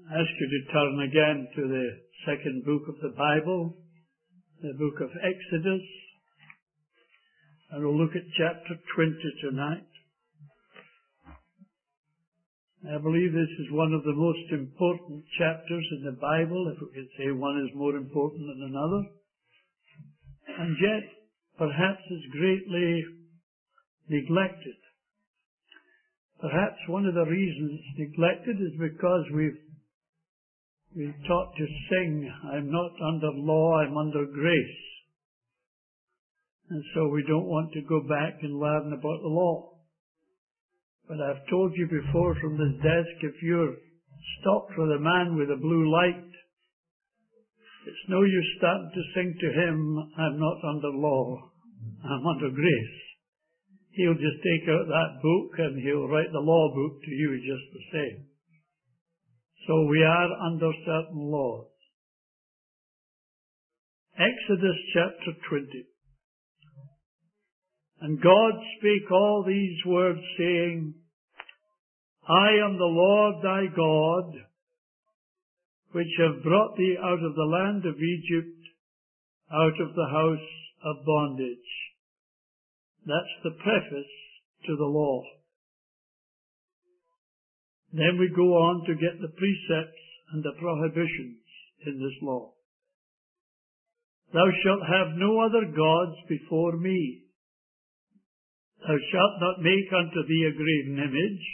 I ask you to turn again to the second book of the Bible, the book of Exodus, and we'll look at chapter 20 tonight. I believe this is one of the most important chapters in the Bible, if we could say one is more important than another, and yet perhaps is greatly neglected. Perhaps one of the reasons it's neglected is because we've taught to sing, I'm not under law, I'm under grace. And so we don't want to go back and learn about the law. But I've told you before from this desk, if you're stopped with a man with a blue light, it's no use starting to sing to him, I'm not under law, I'm under grace. He'll just take out that book and he'll write the law book to you just the same. So we are under certain laws. Exodus chapter 20. And God spake all these words, saying, I am the Lord thy God, which have brought thee out of the land of Egypt, out of the house of bondage. That's the preface to the law. Then we go on to get the precepts and the prohibitions in this law. Thou shalt have no other gods before me. Thou shalt not make unto thee a graven image,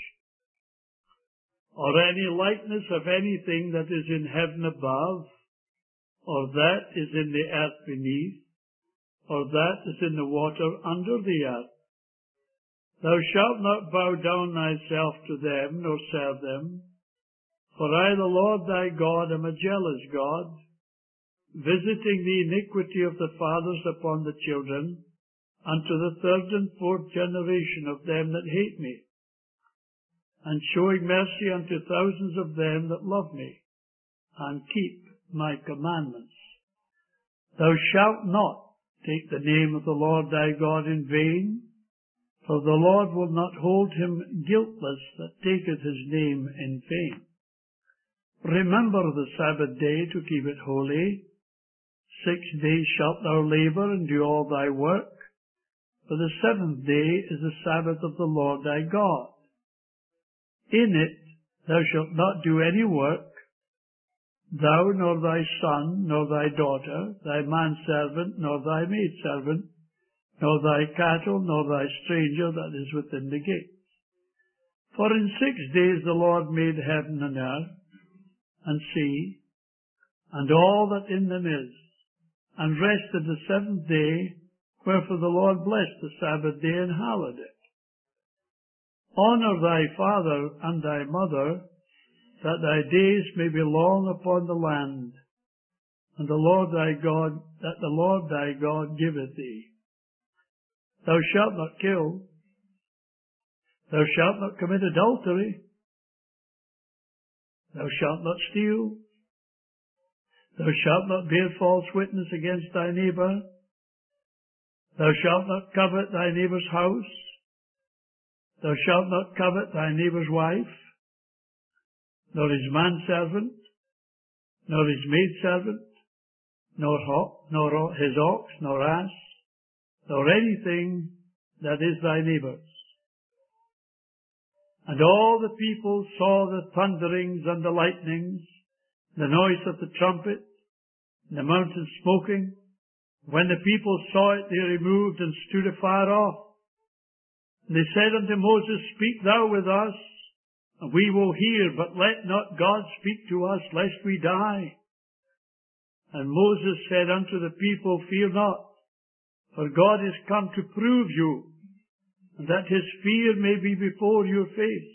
or any likeness of anything that is in heaven above, or that is in the earth beneath, or that is in the water under the earth. Thou shalt not bow down thyself to them, nor serve them. For I, the Lord thy God, am a jealous God, visiting the iniquity of the fathers upon the children, unto the third and fourth generation of them that hate me, and showing mercy unto thousands of them that love me, and keep my commandments. Thou shalt not take the name of the Lord thy God in vain, for the Lord will not hold him guiltless that taketh his name in vain. Remember the Sabbath day to keep it holy. 6 days shalt thou labor and do all thy work, for the seventh day is the Sabbath of the Lord thy God. In it thou shalt not do any work, thou nor thy son, nor thy daughter, thy manservant, nor thy maidservant, nor thy cattle, nor thy stranger that is within the gates. For in 6 days the Lord made heaven and earth, and sea, and all that in them is, and rested the seventh day, wherefore the Lord blessed the Sabbath day and hallowed it. Honour thy father and thy mother, that thy days may be long upon the land, and the Lord thy God giveth thee. Thou shalt not kill. Thou shalt not commit adultery. Thou shalt not steal. Thou shalt not bear false witness against thy neighbour. Thou shalt not covet thy neighbour's house. Thou shalt not covet thy neighbour's wife, nor his manservant, nor his maidservant, nor his ox, nor ass, nor anything that is thy neighbour's. And all the people saw the thunderings and the lightnings, the noise of the trumpet, and the mountain smoking. When the people saw it, they removed and stood afar off. And they said unto Moses, Speak thou with us, and we will hear, but let not God speak to us, lest we die. And Moses said unto the people, Fear not, for God is come to prove you, and that his fear may be before your face.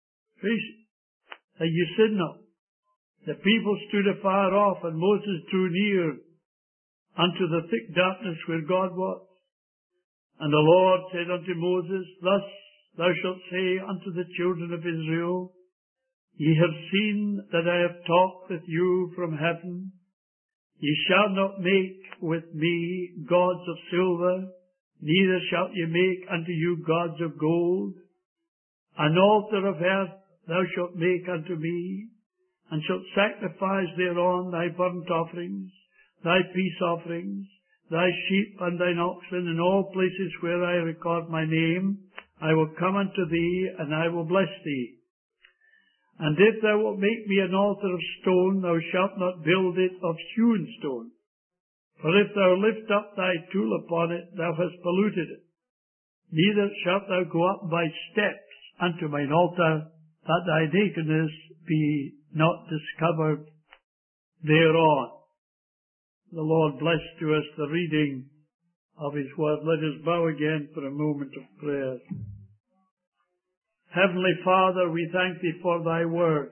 That you sin not. The people stood afar off, and Moses drew near unto the thick darkness where God was. And the Lord said unto Moses, Thus thou shalt say unto the children of Israel, Ye have seen that I have talked with you from heaven. Ye shall not make with me gods of silver, neither shalt ye make unto you gods of gold. An altar of earth thou shalt make unto me, and shalt sacrifice thereon thy burnt offerings, thy peace offerings, thy sheep and thine oxen, in all places where I record my name, I will come unto thee, and I will bless thee. And if thou wilt make me an altar of stone, thou shalt not build it of hewn stone. For if thou lift up thy tool upon it, thou hast polluted it. Neither shalt thou go up by steps unto mine altar, that thy nakedness be not discovered thereon. The Lord bless to us the reading of His Word. Let us bow again for a moment of prayer. Heavenly Father, we thank Thee for Thy Word.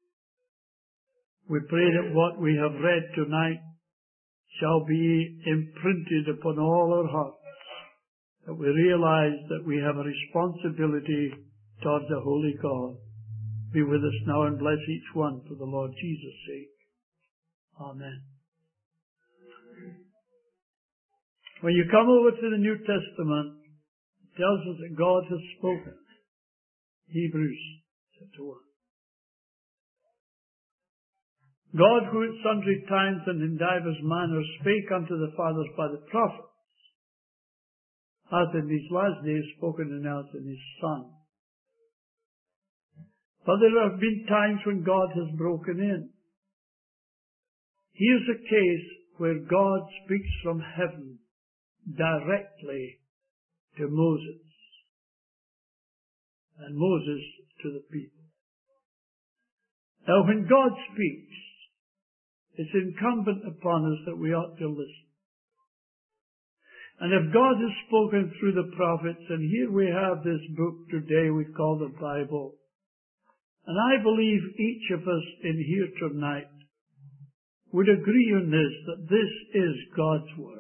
We pray that what we have read tonight shall be imprinted upon all our hearts, that we realize that we have a responsibility towards the Holy God. Be with us now and bless each one for the Lord Jesus' sake. Amen. When you come over to the New Testament, it tells us that God has spoken. Hebrews chapter 1. God, who at sundry times and in divers manners spake unto the fathers by the prophets, hath in these last days spoken now to His Son. But there have been times when God has broken in. Here's a case where God speaks from heaven directly to Moses, and Moses to the people. Now, when God speaks, it's incumbent upon us that we ought to listen. And if God has spoken through the prophets, and here we have this book today we call the Bible, and I believe each of us in here tonight would agree on this, that this is God's Word.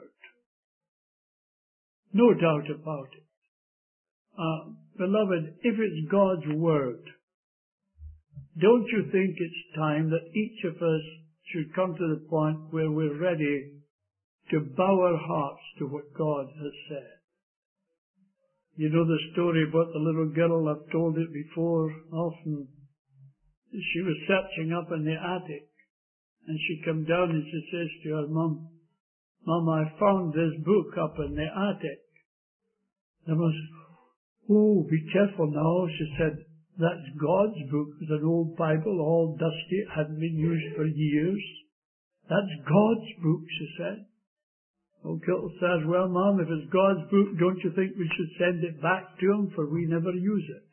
No doubt about it. Beloved, if it's God's Word, don't you think it's time that each of us should come to the point where we're ready to bow our hearts to what God has said? You know the story about the little girl. I've told it before often. She was searching up in the attic, and she came down and she says to her mum, "Mum, I found this book up in the attic." The mum said, "Oh, be careful now." She said, "That's God's book. It's an old Bible, all dusty. It hadn't been used for years. That's God's book," she said. Old Kiltle says, "Well, Mum, if it's God's book, don't you think we should send it back to Him, for we never use it?"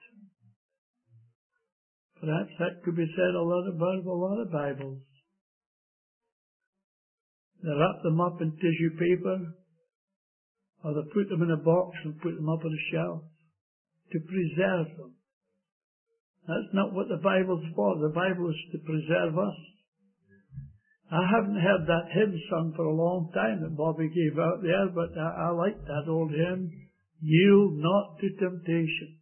Perhaps that could be said about a lot of Bibles. They wrap them up in tissue paper, or they put them in a box and put them up on a shelf to preserve them. That's not what the Bible's for. The Bible is to preserve us. I haven't heard that hymn sung for a long time that Bobby gave out there, but I like that old hymn, "Yield not to temptation.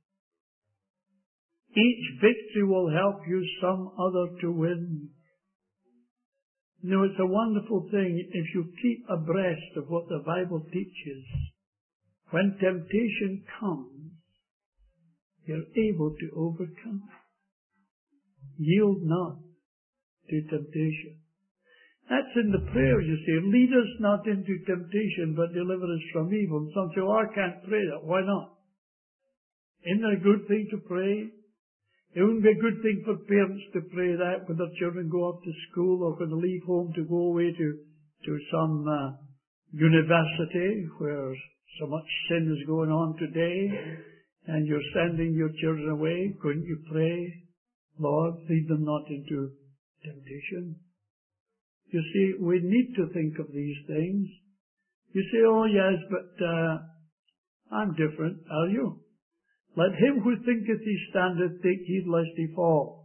Each victory will help you some other to win." You know, it's a wonderful thing if you keep abreast of what the Bible teaches. When temptation comes, you're able to overcome. Yield not to temptation. That's in the prayer, you see. Lead us not into temptation, but deliver us from evil. And some say, "Oh, I can't pray that." Why not? Isn't it a good thing to pray? It wouldn't be a good thing for parents to pray that when their children go off to school or when they leave home to go away to some university where so much sin is going on today, and you're sending your children away. Couldn't you pray, "Lord, lead them not into temptation"? You see, we need to think of these things. You say, "Oh yes, but I'm different." Are you? Let him who thinketh he standeth take heed lest he fall.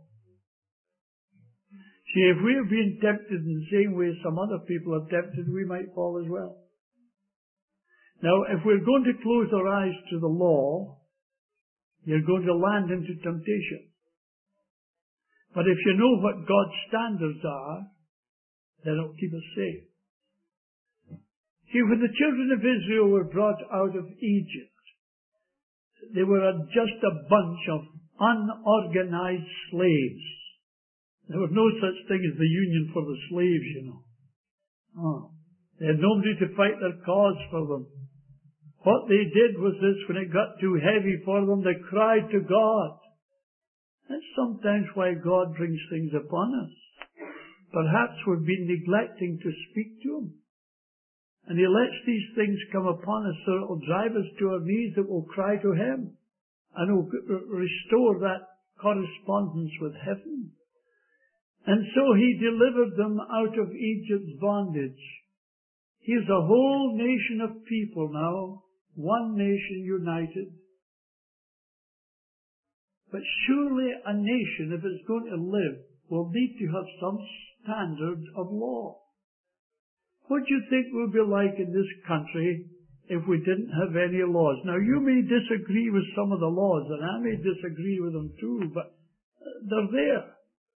See, if we are being tempted in the same way some other people are tempted, we might fall as well. Now, if we're going to close our eyes to the law, you're going to land into temptation. But if you know what God's standards are, then it'll keep us safe. See, when the children of Israel were brought out of Egypt, they were just a bunch of unorganized slaves. There was no such thing as the union for the slaves, you know. Oh. They had nobody to fight their cause for them. What they did was this: when it got too heavy for them, they cried to God. That's sometimes why God brings things upon us. Perhaps we've been neglecting to speak to Him. And He lets these things come upon us so it will drive us to our knees, that we'll cry to Him. And will restore that correspondence with heaven. And so He delivered them out of Egypt's bondage. Here's a whole nation of people now, one nation united. But surely a nation, if it's going to live, will need to have some standard of law. What do you think would be like in this country if we didn't have any laws? Now, you may disagree with some of the laws, and I may disagree with them too, but they're there.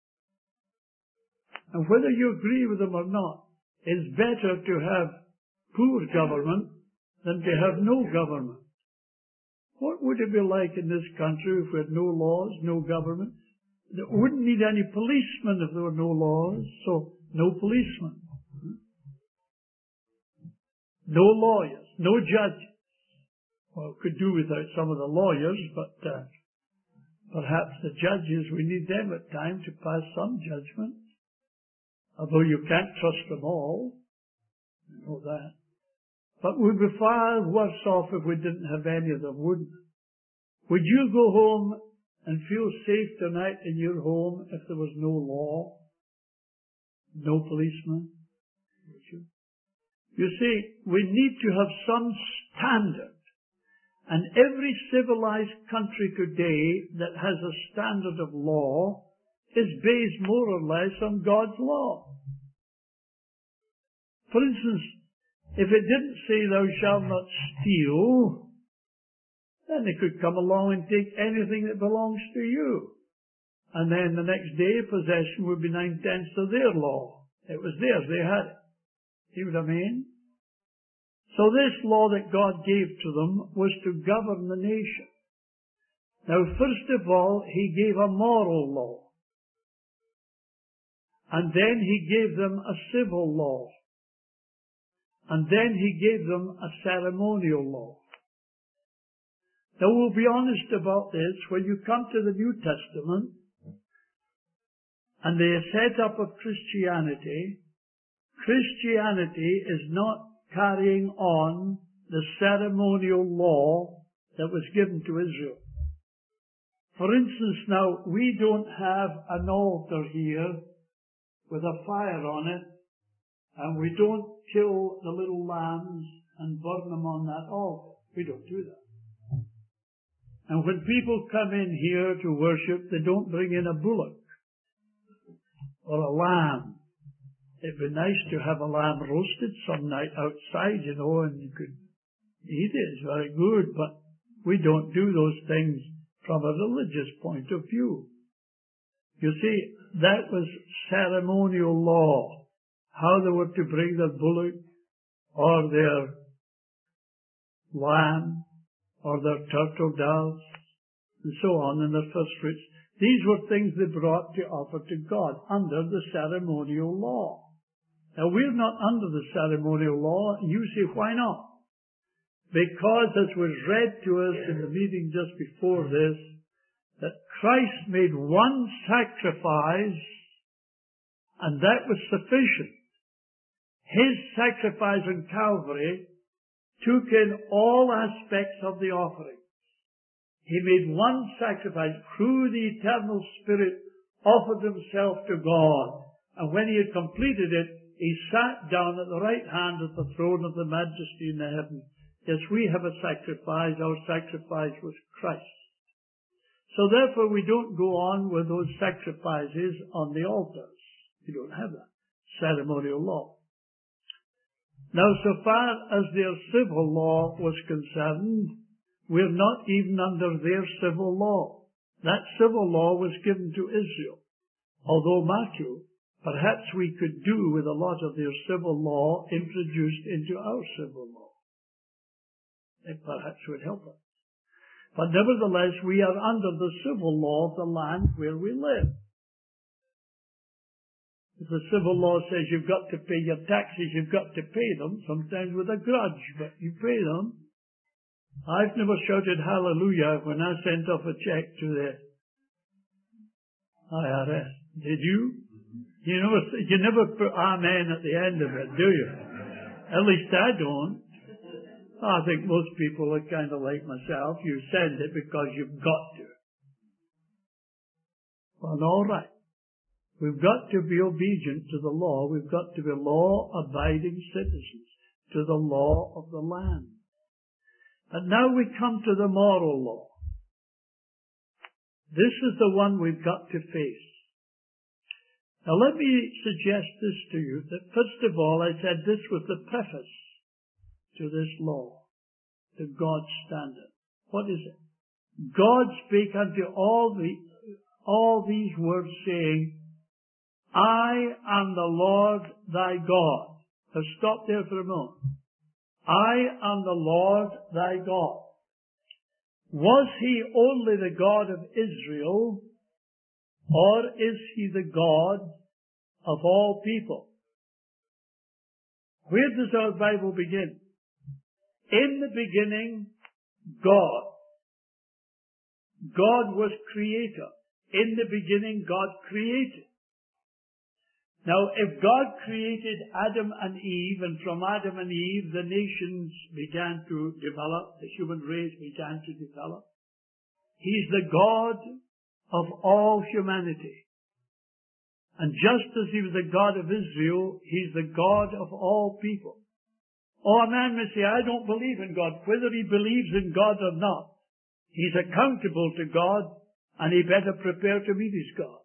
And whether you agree with them or not, it's better to have poor government than to have no government. What would it be like in this country if we had no laws, no government? We wouldn't need any policemen if there were no laws, so no policemen. No lawyers, no judges. Well, could do without some of the lawyers, but perhaps the judges, we need them at times to pass some judgment. Although you can't trust them all. You know that. But we'd be far worse off if we didn't have any of them, wouldn't we? Would you go home and feel safe tonight in your home if there was no law? No policeman? Would you? You see, we need to have some standard. And every civilized country today that has a standard of law is based more or less on God's law. For instance, if it didn't say thou shalt not steal, then they could come along and take anything that belongs to you. And then the next day possession would be 9/10 of their law. It was theirs, they had it. See what I mean? So this law that God gave to them was to govern the nation. Now, first of all, He gave a moral law. And then He gave them a civil law. And then He gave them a ceremonial law. Now, we'll be honest about this. When you come to the New Testament, and the set-up of Christianity, Christianity is not carrying on the ceremonial law that was given to Israel. For instance, now, we don't have an altar here with a fire on it, and we don't kill the little lambs and burn them on that altar. We don't do that. And when people come in here to worship, they don't bring in a bullock or a lamb. It'd be nice to have a lamb roasted some night outside, you know, and you could eat it. It's very good, but we don't do those things from a religious point of view. You see, that was ceremonial law. How they were to bring their bullock or their lamb or their turtle doves and so on, and their first fruits. These were things they brought to offer to God under the ceremonial law. Now, we're not under the ceremonial law, and you say, why not? Because, as was read to us in the meeting just before this, that Christ made one sacrifice, and that was sufficient. His sacrifice on Calvary took in all aspects of the offering. He made one sacrifice through the eternal Spirit, offered Himself to God, and when He had completed it, He sat down at the right hand of the throne of the Majesty in the heavens. Yes, we have a sacrifice. Our sacrifice was Christ. So therefore we don't go on with those sacrifices on the altars. We don't have that ceremonial law. Now, so far as their civil law was concerned, we're not even under their civil law. That civil law was given to Israel. Although, mark you, perhaps we could do with a lot of their civil law introduced into our civil law. It perhaps would help us. But nevertheless, we are under the civil law of the land where we live. If the civil law says you've got to pay your taxes, you've got to pay them, sometimes with a grudge, but you pay them. I've never shouted hallelujah when I sent off a check to the IRS. Did you? You never put amen at the end of it, do you? At least I don't. I think most people are kind of like myself. You send it because you've got to. Well, all right. We've got to be obedient to the law. We've got to be law-abiding citizens to the law of the land. And now we come to the moral law. This is the one we've got to face. Now let me suggest this to you, that first of all, I said this was the preface to this law, to God's standard. What is it? God spake unto all these words, saying, I am the Lord thy God. Now stop there for a moment. I am the Lord thy God. Was he only the God of Israel, or is he the God of all people? Where does our Bible begin? In the beginning, God. God was creator. In the beginning, God created. Now, if God created Adam and Eve, and from Adam and Eve the nations began to develop, the human race began to develop, he's the God of all humanity. And just as he was the God of Israel, he's the God of all people. Oh, a man may say, I don't believe in God. Whether he believes in God or not, he's accountable to God, and he better prepare to meet his God.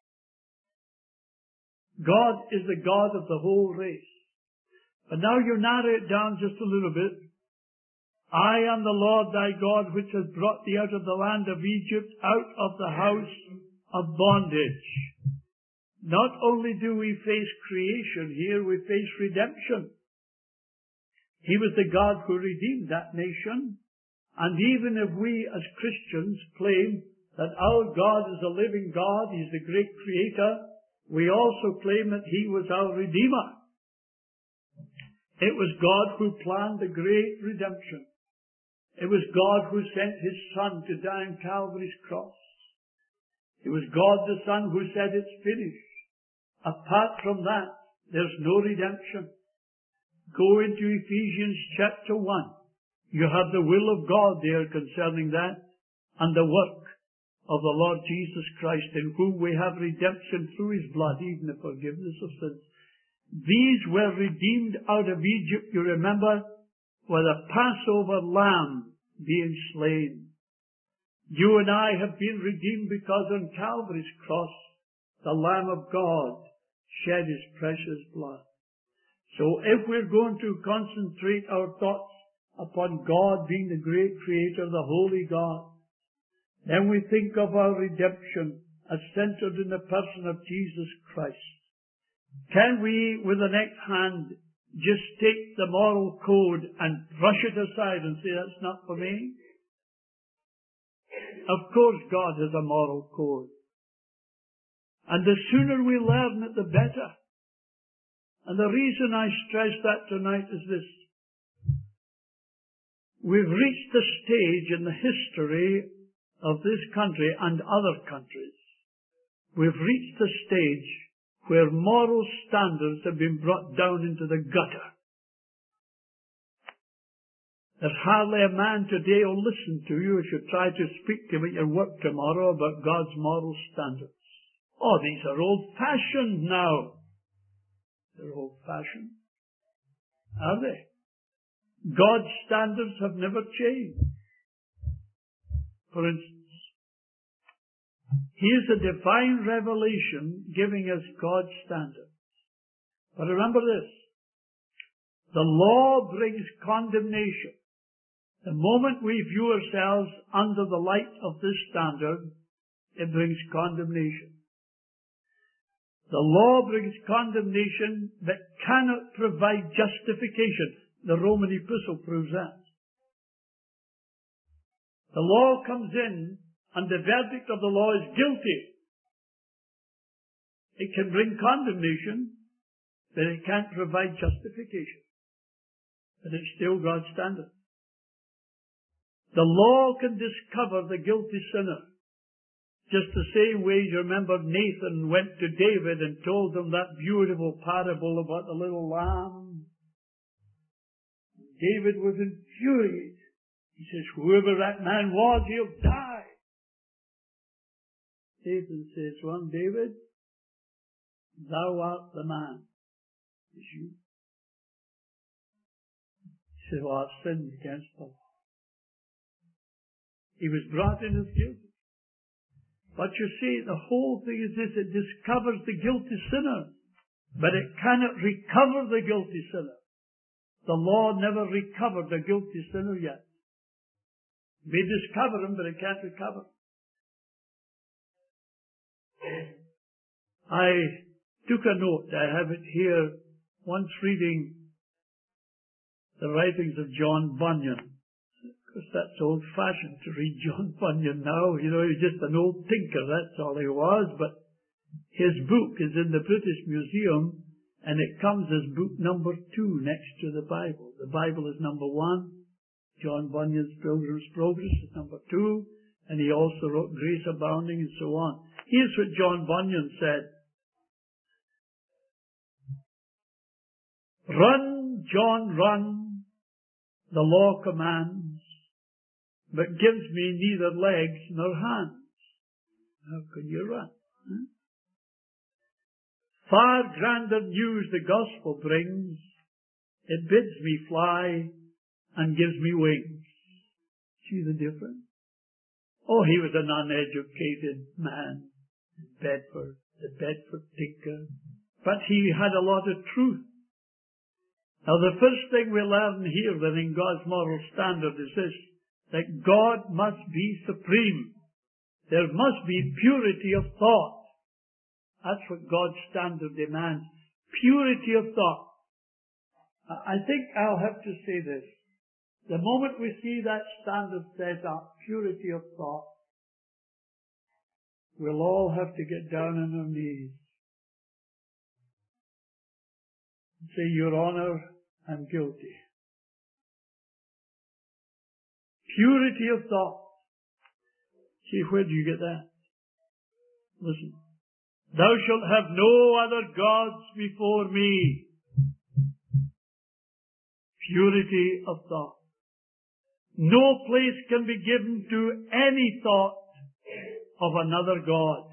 God is the God of the whole race. But now you narrow it down just a little bit. I am the Lord thy God, which has brought thee out of the land of Egypt, out of the house of bondage. Not only do we face creation here, we face redemption. He was the God who redeemed that nation. And even if we as Christians claim that our God is a living God, he's the great creator, we also claim that he was our Redeemer. It was God who planned the great redemption. It was God who sent his Son to die on Calvary's cross. It was God the Son who said it's finished. Apart from that, there's no redemption. Go into Ephesians chapter 1. You have the will of God there concerning that, and the work of the Lord Jesus Christ, in whom we have redemption through his blood, even the forgiveness of sins. These were redeemed out of Egypt, you remember, with a Passover lamb being slain. You and I have been redeemed because on Calvary's cross, the Lamb of God shed his precious blood. So if we're going to concentrate our thoughts upon God being the great creator, the holy God, then we think of our redemption as centered in the person of Jesus Christ. Can we, with the next hand, just take the moral code and brush it aside and say, that's not for me? Of course God has a moral code. And the sooner we learn it, the better. And the reason I stress that tonight is this. We've reached the stage in the history of this country and other countries. We've reached the stage where moral standards have been brought down into the gutter. There's hardly a man today who'll listen to you if you try to speak to him at your work tomorrow about God's moral standards. Oh, these are old-fashioned now. They're old-fashioned. Are they? God's standards have never changed. For instance, here's a divine revelation giving us God's standards. But remember this. The law brings condemnation. The moment we view ourselves under the light of this standard, it brings condemnation. The law brings condemnation that cannot provide justification. The Roman epistle proves that. The law comes in, and the verdict of the law is guilty. It can bring condemnation, but it can't provide justification. But it's still God's standard. The law can discover the guilty sinner. Just the same way you remember Nathan went to David and told him that beautiful parable about the little lamb. David was infuriated. He says, whoever that man was, he'll die. Nathan says, well, David, thou art the man. It's you. He said, well, I've sinned against the law. He was brought in as guilty. But you see, the whole thing is this, it discovers the guilty sinner, but it cannot recover the guilty sinner. The law never recovered the guilty sinner yet. It may discover him, but it can't recover. I took a note, I have it here, once reading the writings of John Bunyan. Because that's old-fashioned to read John Bunyan now. You know, he's just an old tinker, that's all he was. But his book is in the British Museum, and it comes as book number 2 next to the Bible. The Bible is number 1. John Bunyan's Pilgrim's Progress is number 2. And he also wrote Grace Abounding and so on. Here's what John Bunyan said. Run, John, run, the law commands, but gives me neither legs nor hands. How can you run? Far grander news the gospel brings. It bids me fly and gives me wings. See the difference? Oh, he was an uneducated man in Bedford, the Bedford tinker. But he had a lot of truth. Now the first thing we learn here then in God's moral standard is this, that God must be supreme. There must be purity of thought. That's what God's standard demands. Purity of thought. I think I'll have to say this. The moment we see that standard set up, purity of thought, we'll all have to get down on our knees and say, Your Honor, I'm guilty. Purity of thought. See, where do you get that? Listen. Thou shalt have no other gods before me. Purity of thought. No place can be given to any thought of another God.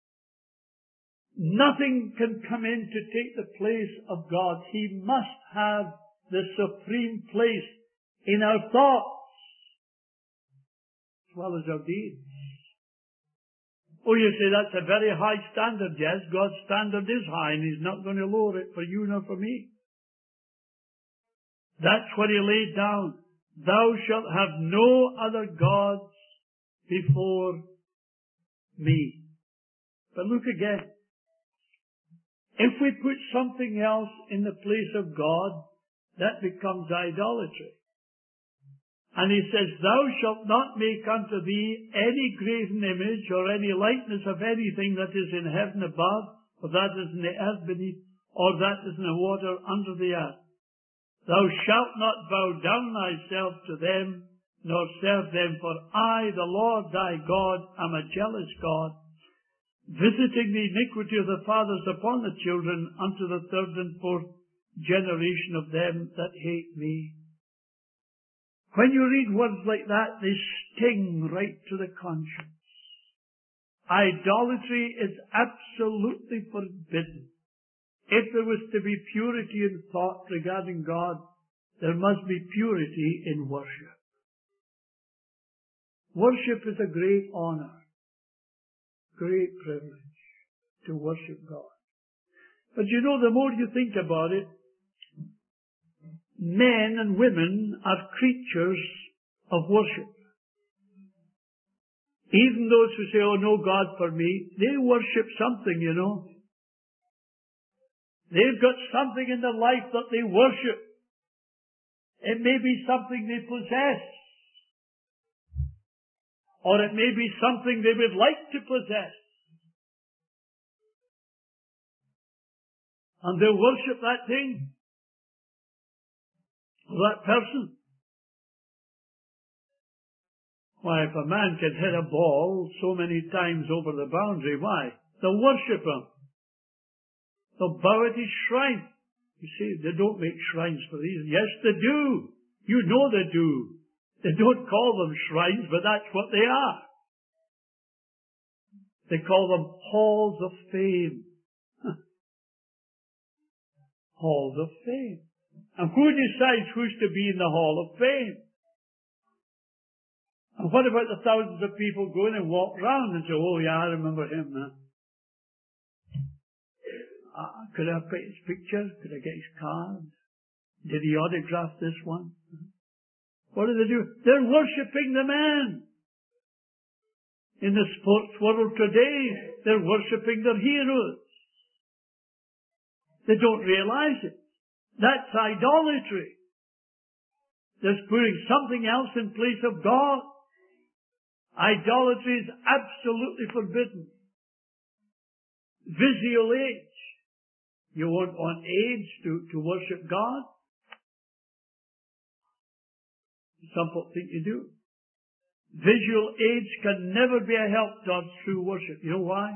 Nothing can come in to take the place of God. He must have the supreme place in our thoughts as well as our deeds. Oh, you say that's a very high standard. Yes, God's standard is high, and He's not going to lower it for you nor for me. That's what He laid down. Thou shalt have no other gods before me. But look again. If we put something else in the place of God, that becomes idolatry. And He says, Thou shalt not make unto thee any graven image or any likeness of anything that is in heaven above, or that is in the earth beneath, or that is in the water under the earth. Thou shalt not bow down thyself to them, nor serve them, for I, the Lord thy God, am a jealous God, visiting the iniquity of the fathers upon the children unto the third and fourth generation of them that hate me. When you read words like that, they sting right to the conscience. Idolatry is absolutely forbidden. If there was to be purity in thought regarding God, there must be purity in worship. Worship is a great honor, great privilege to worship God. But you know, the more you think about it, men and women are creatures of worship. Even those who say, oh, no God for me, they worship something, you know. They've got something in their life that they worship. It may be something they possess. Or it may be something they would like to possess. And they'll worship that thing, or that person. Why, if a man can hit a ball so many times over the boundary, why? They'll worship him. They'll bow at his shrine. You see, they don't make shrines for these. Yes, they do. You know they do. They don't call them shrines, but that's what they are. They call them halls of fame. Halls of fame. And who decides who's to be in the hall of fame? And what about the thousands of people going and walk round and say, oh yeah, I remember him. Could I get his picture? Could I get his card? Did he autograph this one? What do they do? They're worshipping the man. In the sports world today, they're worshipping their heroes. They don't realize it. That's idolatry. They're putting something else in place of God. Idolatry is absolutely forbidden. Visual aids. You won't want aids to worship God? Some people think you do. Visual aids can never be a help to God's true worship. You know why?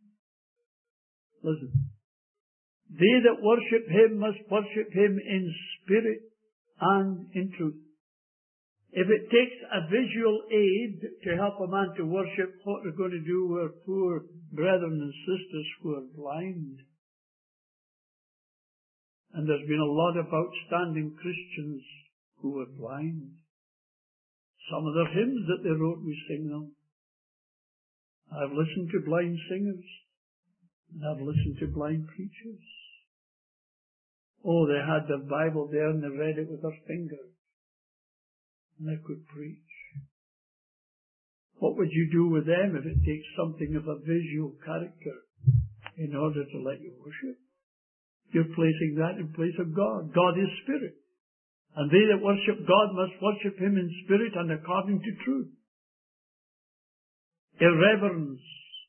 Listen. They that worship Him must worship Him in spirit and in truth. If it takes a visual aid to help a man to worship, what we're going to do with poor brethren and sisters who are blind. And there's been a lot of outstanding Christians who are blind. Some of the hymns that they wrote, we sing them. I've listened to blind singers, and I've listened to blind preachers. Oh, they had the Bible there and they read it with their fingers. And they could preach. What would you do with them if it takes something of a visual character in order to let you worship? You're placing that in place of God. God is spirit. And they that worship God must worship Him in spirit and according to truth. Irreverence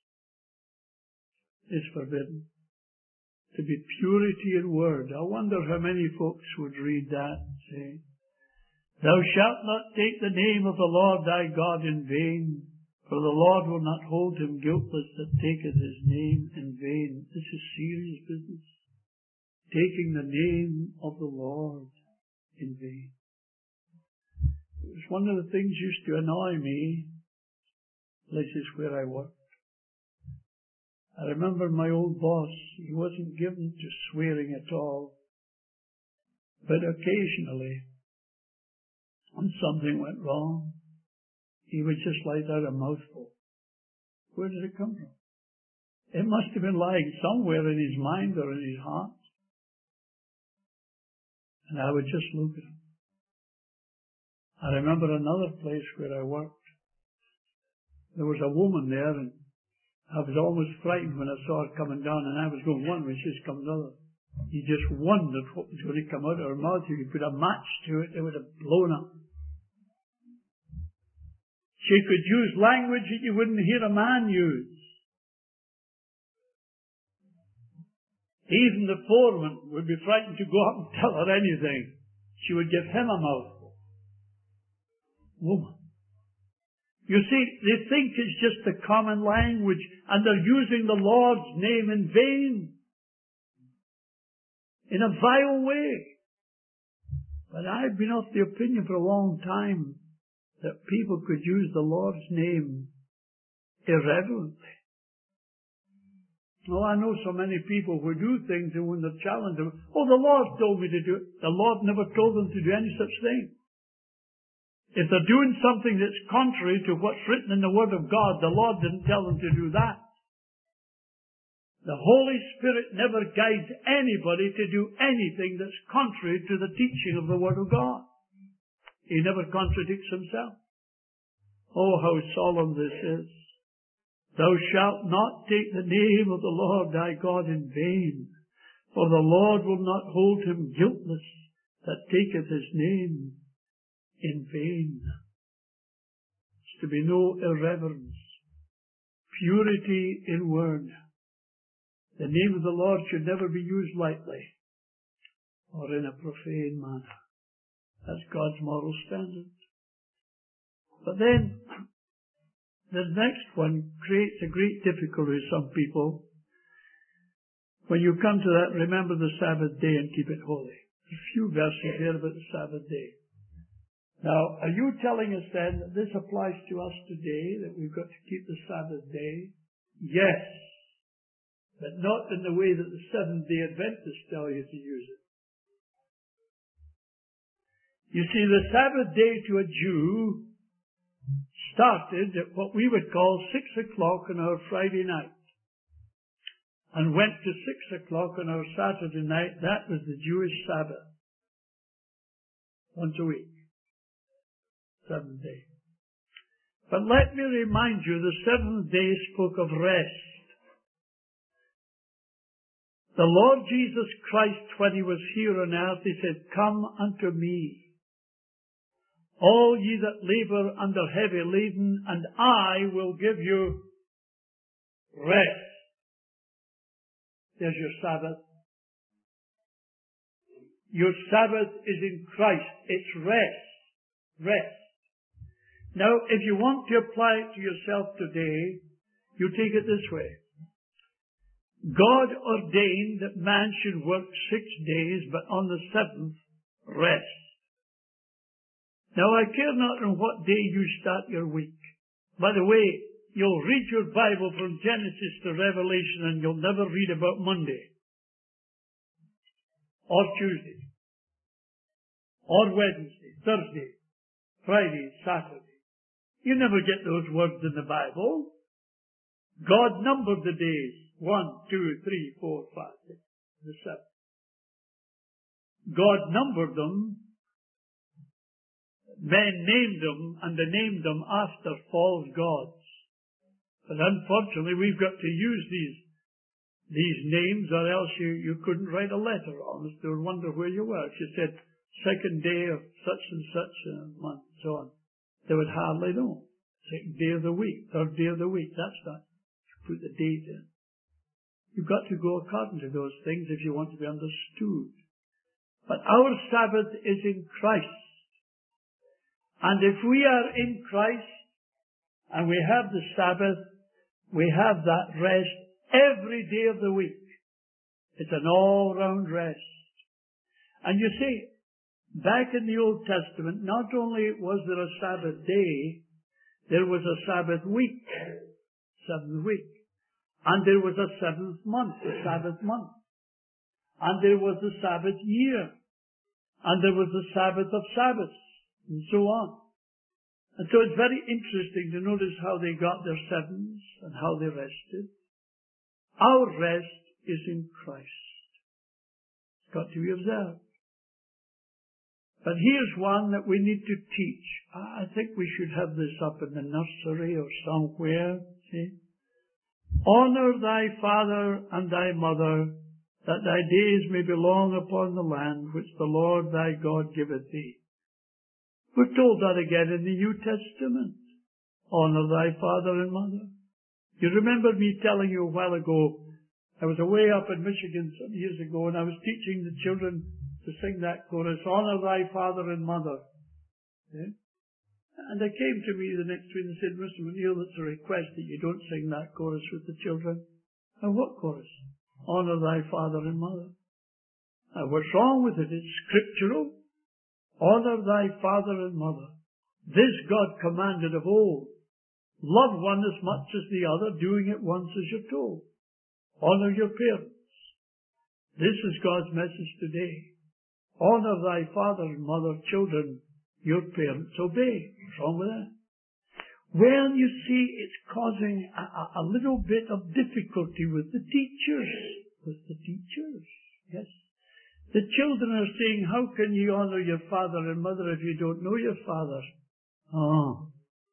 is forbidden. To be purity in word. I wonder how many folks would read that and say, Thou shalt not take the name of the Lord thy God in vain, for the Lord will not hold him guiltless that taketh his name in vain. This is serious business. Taking the name of the Lord in vain. It was one of the things used to annoy me, places where I worked. I remember my old boss, he wasn't given to swearing at all, but occasionally, when something went wrong, he would just let out a mouthful. Where did it come from? It must have been lying somewhere in his mind or in his heart. And I would just look at him. I remember another place where I worked. There was a woman there, and I was almost frightened when I saw her coming down, and I was going one way, she's coming another. You just wondered what was going to come out of her mouth. If you put a match to it, it would have blown up. She could use language that you wouldn't hear a man use. Even the foreman would be frightened to go up and tell her anything. She would give him a mouthful. Woman. You see, they think it's just the common language, and they're using the Lord's name in vain. In a vile way. But I've been of the opinion for a long time that people could use the Lord's name irreverently. Oh, I know so many people who do things, and when they're challenged, oh, the Lord told me to do it. The Lord never told them to do any such thing. If they're doing something that's contrary to what's written in the Word of God, the Lord didn't tell them to do that. The Holy Spirit never guides anybody to do anything that's contrary to the teaching of the Word of God. He never contradicts himself. Oh, how solemn this is. Thou shalt not take the name of the Lord thy God in vain, for the Lord will not hold him guiltless that taketh his name in vain. It's to be no irreverence. Purity in word. The name of the Lord should never be used lightly or in a profane manner. That's God's moral standard. But then, the next one creates a great difficulty to some people. When you come to that, remember the Sabbath day and keep it holy. There's a few verses here about the Sabbath day. Now, are you telling us then that this applies to us today, that we've got to keep the Sabbath day? Yes, but not in the way that the Seventh-day Adventists tell you to use it. You see, the Sabbath day to a Jew started at what we would call 6 o'clock on our Friday night and went to 6 o'clock on our Saturday night. That was the Jewish Sabbath. Once a week. 7th day. But let me remind you, the 7th day spoke of rest. The Lord Jesus Christ, when he was here on earth, he said, "Come unto me, all ye that labor under heavy laden, and I will give you rest." There's your Sabbath. Your Sabbath is in Christ. It's rest. Rest. Now, if you want to apply it to yourself today, you take it this way. God ordained that man should work 6 days, but on the 7th, rest. Now, I care not on what day you start your week. By the way, you'll read your Bible from Genesis to Revelation, and you'll never read about Monday, or Tuesday, or Wednesday, Thursday, Friday, Saturday. You never get those words in the Bible. God numbered the days. 1, 2, 3, 4, 5, 6, the 7. God numbered them. Men named them, and they named them after false gods. But unfortunately, we've got to use these names, or else you couldn't write a letter on us. They would wonder where you were. If you said, 2nd day of such and such a month, so on, they would hardly know. 2nd day of the week, 3rd day of the week, that's that. You put the date in. You've got to go according to those things if you want to be understood. But our Sabbath is in Christ. And if we are in Christ, and we have the Sabbath, we have that rest every day of the week. It's an all-round rest. And you see, back in the Old Testament, not only was there a Sabbath day, there was a Sabbath week, 7th week. And there was a 7th month, the Sabbath month. And there was the Sabbath year. And there was the Sabbath of Sabbaths, and so on. And so it's very interesting to notice how they got their 7s and how they rested. Our rest is in Christ. It's got to be observed. But here's one that we need to teach. I think we should have this up in the nursery or somewhere. See? Honor thy father and thy mother, that thy days may be long upon the land which the Lord thy God giveth thee. We're told that again in the New Testament. Honor thy father and mother. You remember me telling you a while ago, I was away up in Michigan some years ago, and I was teaching the children to sing that chorus, Honor thy father and mother. Yeah? And they came to me the next week and said, Mr. McNeil, it's a request that you don't sing that chorus with the children. And what chorus? Honor thy father and mother. Now, what's wrong with it? It's scriptural. Honor thy father and mother. This God commanded of old. Love one as much as the other, doing it once as you're told. Honor your parents. This is God's message today. Honor thy father and mother, children. Your parents obey. What's wrong with that? Well, you see, it's causing a little bit of difficulty with the teachers. Yes. The children are saying, how can you honor your father and mother if you don't know your father? Oh.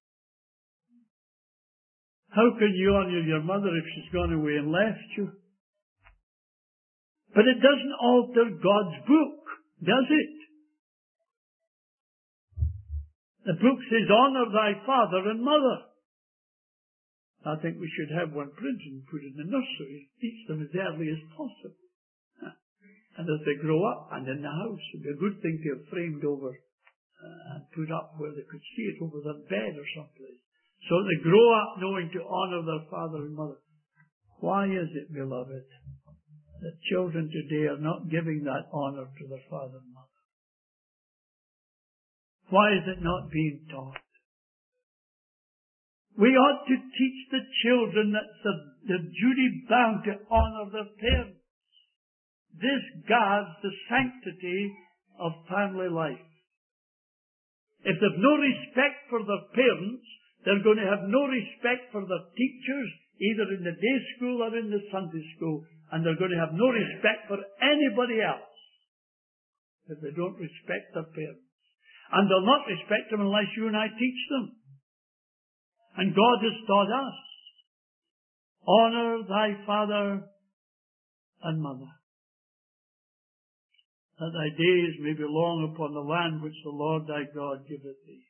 How can you honor your mother if she's gone away and left you? But it doesn't alter God's book, does it? The book says, honor thy father and mother. I think we should have one printed and put in the nursery, teach them as early as possible. And as they grow up and in the house, it would be a good thing to have framed over and put up where they could see it over their bed or someplace. So they grow up knowing to honor their father and mother. Why is it, beloved, that children today are not giving that honor to their father and mother? Why is it not being taught? We ought to teach the children that they're duty bound to honor their parents. This guards the sanctity of family life. If they've no respect for their parents, they're going to have no respect for their teachers, either in the day school or in the Sunday school, and they're going to have no respect for anybody else if they don't respect their parents. And they'll not respect them unless you and I teach them. And God has taught us, honor thy father and mother, that thy days may be long upon the land which the Lord thy God giveth thee.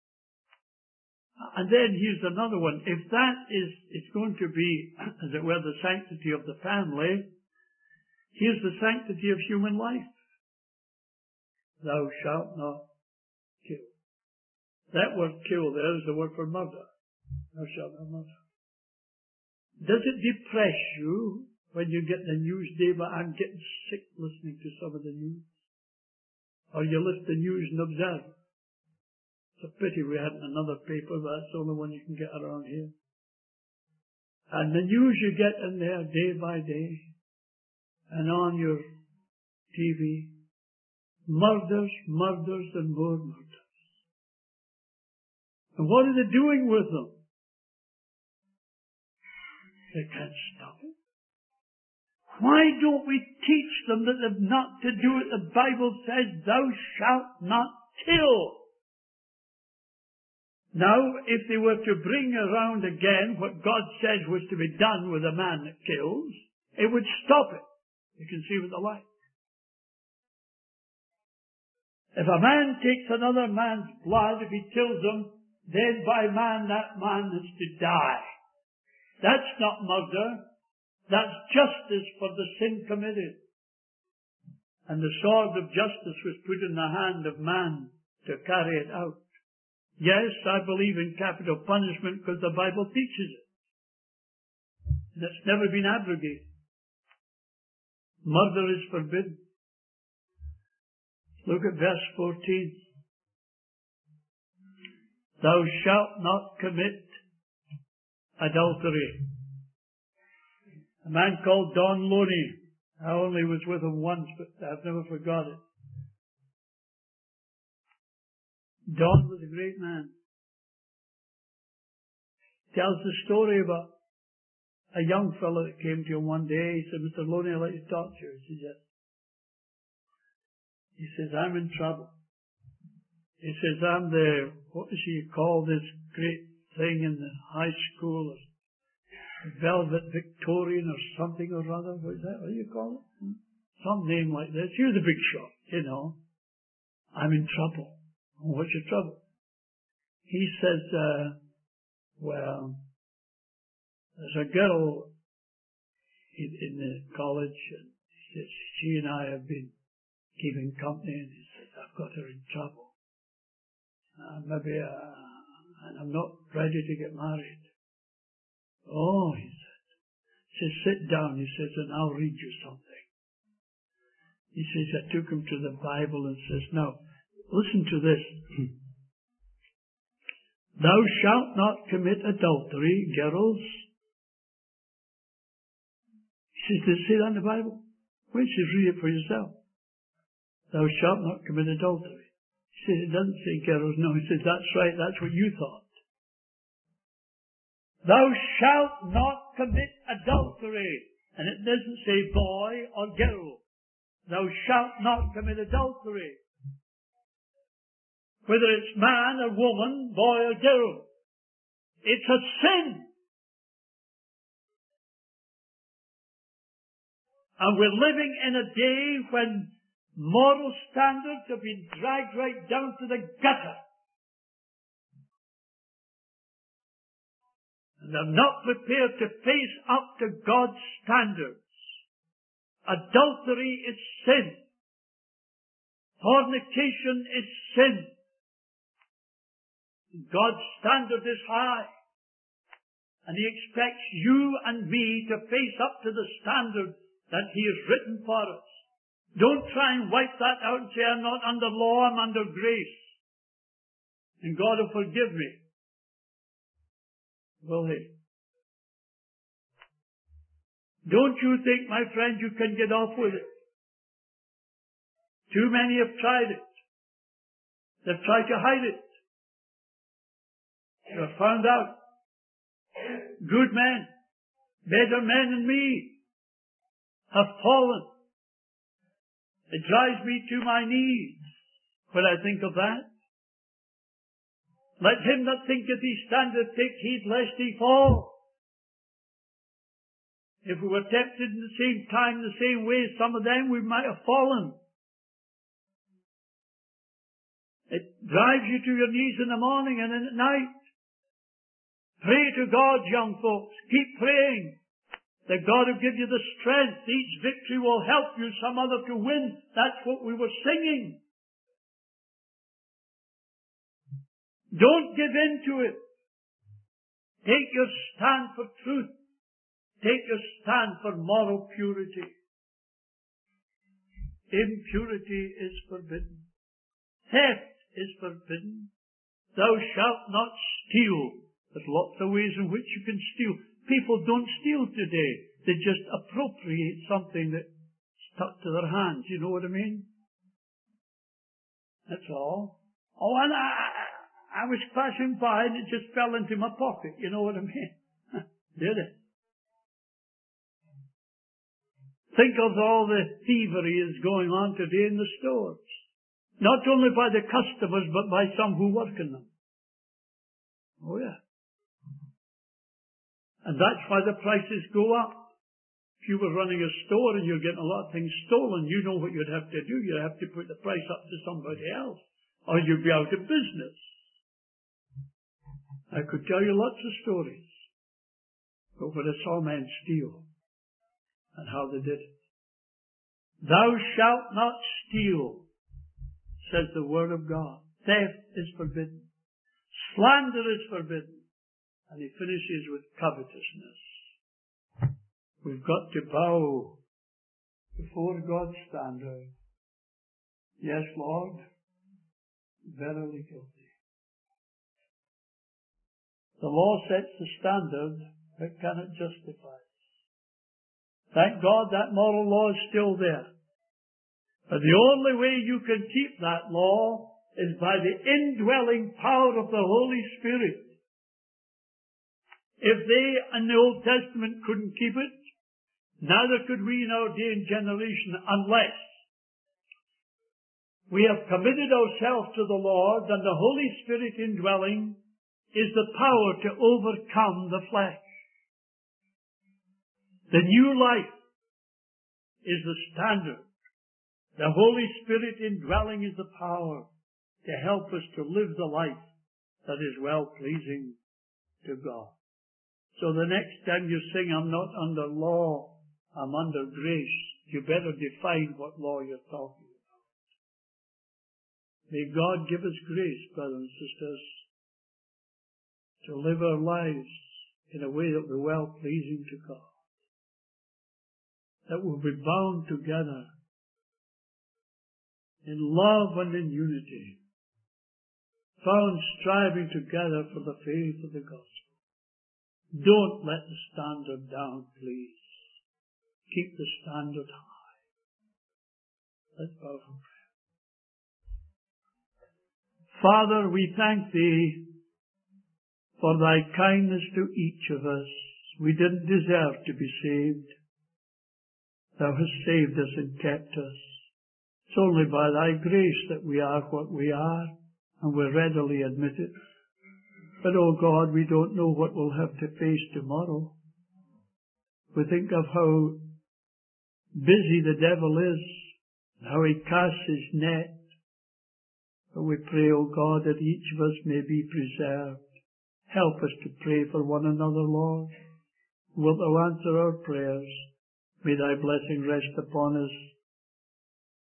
And then here's another one. If that is, it's going to be, as it were, the sanctity of the family, here's the sanctity of human life. Thou shalt not kill. That word kill there is the word for murder. Thou shalt not murder. Does it depress you when you get the news day? But I'm getting sick listening to some of the news. Or you lift the news and observe. It's a pity we hadn't another paper, but that's the only one you can get around here. And the news you get in there day by day, and on your TV, murders, murders, and more murders. And what are they doing with them? They can't stop it. Why don't we teach them that they've not to do it? The Bible says, thou shalt not kill. Now, if they were to bring around again what God says was to be done with a man that kills, it would stop it. You can see with the light. If a man takes another man's blood, if he kills him, then by man that man is to die. That's not murder. That's justice for the sin committed. And the sword of justice was put in the hand of man to carry it out. Yes, I believe in capital punishment because the Bible teaches it. And it's never been abrogated. Murder is forbidden. Look at verse 14. Thou shalt not commit adultery. A man called Don Loney. I only was with him once, but I've never forgot it. Don was a great man. Tells the story about a young fellow that came to him one day. He said, Mr. Loney, I'd like to talk to you. He said, yes. He says, I'm in trouble. He says, I'm the, what does he call this great thing in the high school? Velvet Victorian or something or other. What is that? What do you call it? Some name like this. You're the big shot, you know. I'm in trouble. Oh, what's your trouble? He says, well, there's a girl in the college, and he says, she and I have been keeping company, and he says, I've got her in trouble. Maybe, and I'm not ready to get married. Oh, he said. He says, sit down, he says, and I'll read you something. He says, I took him to the Bible and says, now, listen to this. Thou shalt not commit adultery, girls. He says, does it say that in the Bible? Well, he says, read it for yourself. Thou shalt not commit adultery. He says, it doesn't say girls. No, he says, that's right, that's what you thought. Thou shalt not commit adultery. And it doesn't say boy or girl. Thou shalt not commit adultery. Whether it's man or woman, boy or girl. It's a sin. And we're living in a day when moral standards have been dragged right down to the gutter. and are not prepared to face up to God's standards. Adultery is sin. Fornication is sin. God's standard is high, and He expects you and me to face up to the standard that He has written for us. Don't try and wipe that out and say, I'm not under law, I'm under grace, and God will forgive me. Will He? Don't you think, my friend, you can get off with it? Too many have tried it. They've tried to hide it. They've found out. Good men, better men than me, have fallen. It drives me to my knees when I think of that. Let him that thinketh he standeth take heed lest he fall. If we were tempted in the same time, the same way as some of them, we might have fallen. It drives you to your knees in the morning and at night. Pray to God, young folks. Keep praying that God will give you the strength. Each victory will help you some other to win. That's what we were singing. Don't give in to it. Take your stand for truth. Take your stand for moral purity. Impurity is forbidden. Theft is forbidden. Thou shalt not steal. There's lots of ways in which you can steal. People don't steal today. They just appropriate something that's stuck to their hands. You know what I mean? That's all. Oh, and I was passing by and it just fell into my pocket. You know what I mean? Did it? Think of all the thievery is going on today in the stores. Not only by the customers, but by some who work in them. Oh, yeah. And that's why the prices go up. If you were running a store and you're getting a lot of things stolen, you know what you'd have to do. You'd have to put the price up to somebody else, or you'd be out of business. I could tell you lots of stories of when I saw men steal and how they did it. Thou shalt not steal, says the Word of God. Theft is forbidden. Slander is forbidden. And he finishes with covetousness. We've got to bow before God's standard. Yes, Lord, verily guilty. The law sets the standard, but cannot justify us. Thank God that moral law is still there. But the only way you can keep that law is by the indwelling power of the Holy Spirit. If they in the Old Testament couldn't keep it, neither could we in our day and generation unless we have committed ourselves to the Lord and the Holy Spirit indwelling is the power to overcome the flesh. The new life is the standard. The Holy Spirit indwelling is the power to help us to live the life that is well-pleasing to God. So the next time you sing, I'm not under law, I'm under grace, you better define what law you're talking about. May God give us grace, brothers and sisters, to live our lives in a way that will be well-pleasing to God. That will be bound together in love and in unity, found striving together for the faith of the gospel. Don't let the standard down, please. Keep the standard high. Let's bow for prayer. Father, we thank Thee for Thy kindness to each of us. We didn't deserve to be saved. Thou hast saved us and kept us. It's only by Thy grace that we are what we are, and we readily admit it. But, oh God, we don't know what we'll have to face tomorrow. We think of how busy the devil is, and how he casts his net. But we pray, oh God, that each of us may be preserved. Help us to pray for one another, Lord. Wilt thou answer our prayers? May thy blessing rest upon us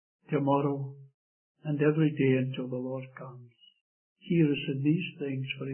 tomorrow and every day until the Lord comes. Hear us in these things, for